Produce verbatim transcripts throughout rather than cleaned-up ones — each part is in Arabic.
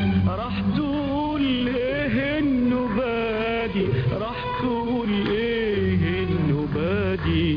راح تقول ايه انه بادي، راح تقول ايه انه بادي.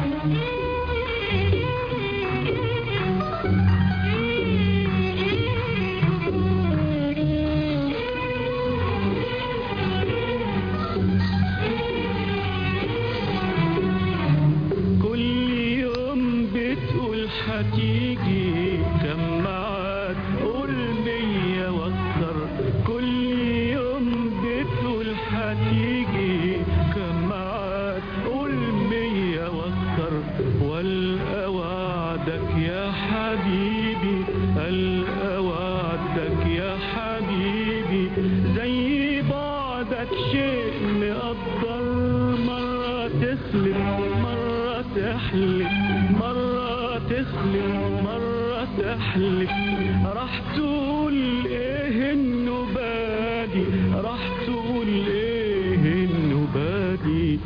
هتيجي كم معاد قول مية واكتر، كل يوم بتقول هتيجي كم معاد قول مية واكتر، والقى وعدك يا حبيبي، القى وعدك يا حبيبي، زي بعدك شيء مقدر، مرة تخلف مرة تحلف، مرة تخلف مرة تحلف. راح تقول ايه انه بادي، راح تقول ايه انه بادي.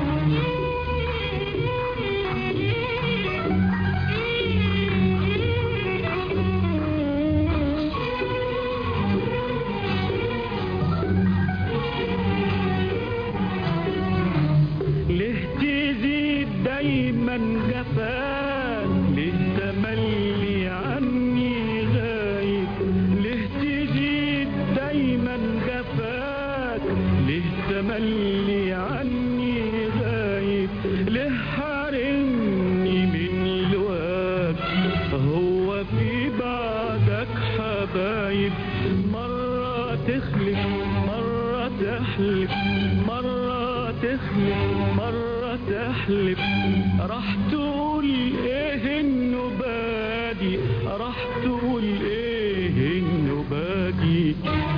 ليه تزيد دايما جفاك، ليه تملي عني غايب، ليه تزيد دايما جفاك، ليه تملي عني غايب، ليه حارمني من لواك، هو في بعدك حبايب. مرة تخلف مرة تحلف، مرة تخلف مرة تحلف. راح تقول ايه انه بادي، راح تقول ايه انه بادي.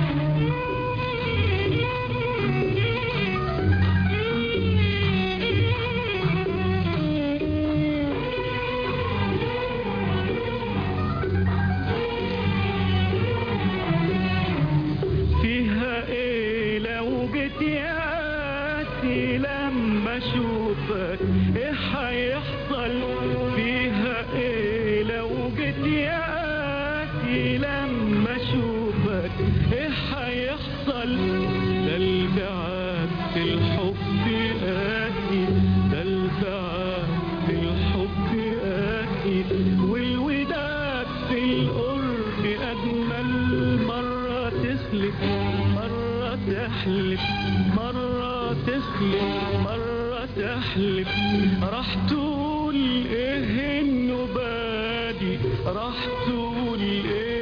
فيها ايه لو جيت ياسي لما اشوفك، ايه هيحصل؟ فيها ايه لو جيت ياسي لما اشوفك، ايه هيحصل؟ ده البعاد في الحب قاسي، ده البعاد في الحب قاسي، والوداد في القرب اجمل. مرة تخلف مرة تحلف، مرة تخلف مرة تحلف. راح تقول ايه انه بادي، راح تقول ايه